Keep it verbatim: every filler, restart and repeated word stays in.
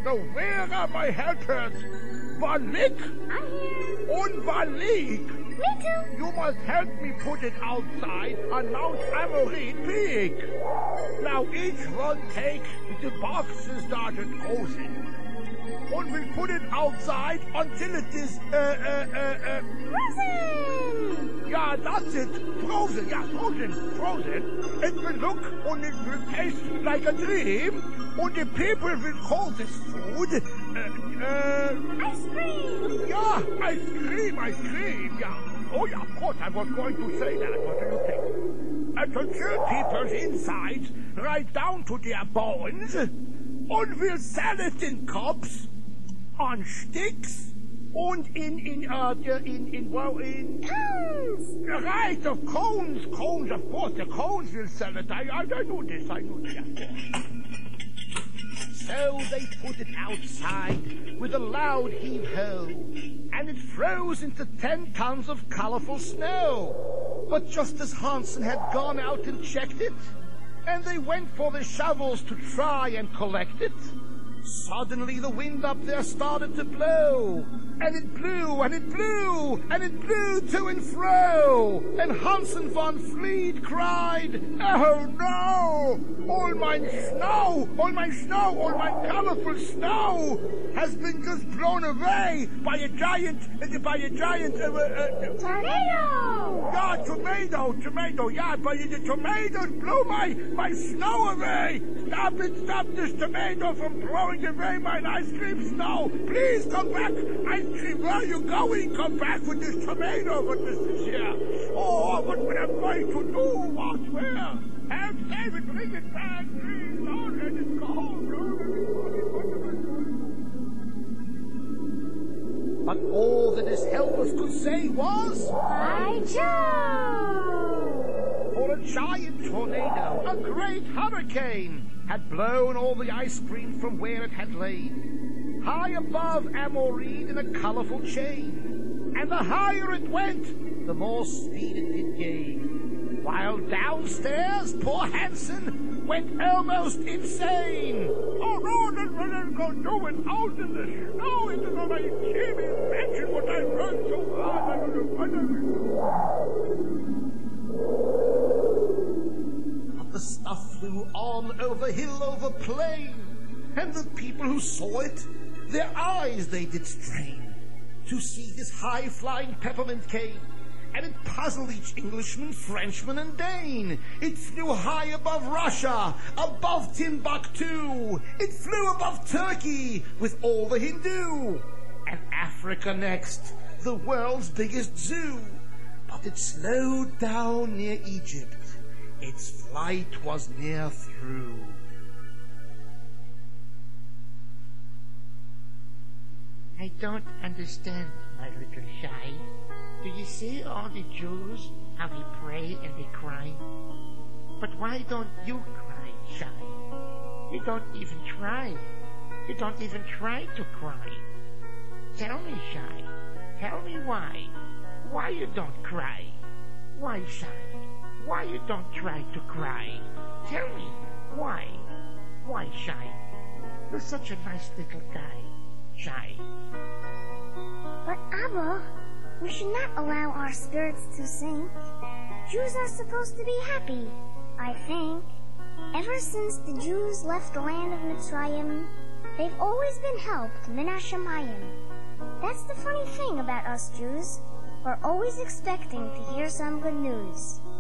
Now where are my helpers? Valik I'm here. and Valik. Me too. You must help me put it outside on Mount Amory Peak. Now each one take the boxes started closing. And we'll put it outside until it is, uh, uh, uh, uh... Frozen! Yeah, that's it. Frozen, yeah, frozen, frozen. It will look and it will taste like a dream. And the people will call this food, uh, uh... Ice cream! Yeah, ice cream, ice cream, yeah. Oh, yeah, of course, I was going to say that. What do you think? And the chill people's insides right down to their bones, and we'll sell it in cups, on sticks, and in, in, uh, in, in, well, in... Cones! Right, of cones, cones, of course, the cones will sell it. I, I, I knew this, I knew this, of course. So they put it outside with a loud heave-ho, and it froze into ten tons of colorful snow. But just as Hansen had gone out and checked it, and they went for the shovels to try and collect it, suddenly the wind up there started to blow, and it blew, and it blew, and it blew to and fro, and Hansen von Fleet cried, "Oh no! All my snow, all my snow, all my colorful snow has been just blown away by a giant, uh, by a giant, uh, uh, Tornado! yeah, tomato, tomato, yeah, but the tomatoes blew my, my snow away. Stop it, stop this tomato from blowing away my ice cream snow. Please come back. Ice cream, where are you going? Come back with this tomato, but this is here. Oh, what am I going to do? What, where? Help, save it, bring it back, please. Don't let it go. Don't let it go. But all that his helpers could say was, By Joe! For a giant tornado, a great hurricane, had blown all the ice cream from where it had lain, high above Amorine in a colorful chain. And the higher it went, the more speed it did gain. While downstairs, poor Hansen went almost insane. Oh, no, that's what I'm going to do. It's out in the snow. It is not my team. Imagine what I've run so hard. But the stuff flew on over hill, over plain, and the people who saw it, their eyes they did strain to see this high-flying peppermint cane. And it puzzled each Englishman, Frenchman, and Dane. It flew high above Russia, above Timbuktu. It flew above Turkey with all the Hindu. And Africa next, the world's biggest zoo. But it slowed down near Egypt. Its flight was near through. I don't understand, my little shy. Do you see all the Jews, how they pray and they cry? But why don't you cry, Shy? You don't even try. You don't even try to cry. Tell me, Shy. Tell me why. Why you don't cry? Why, Shy? Why you don't try to cry? Tell me, why? Why, Shy? You're such a nice little guy, Shy. But Abba, we should not allow our spirits to sink. Jews are supposed to be happy, I think. Ever since the Jews left the land of Mitzrayim, they've always been helped, Min HaShamayim. That's the funny thing about us Jews. We're always expecting to hear some good news.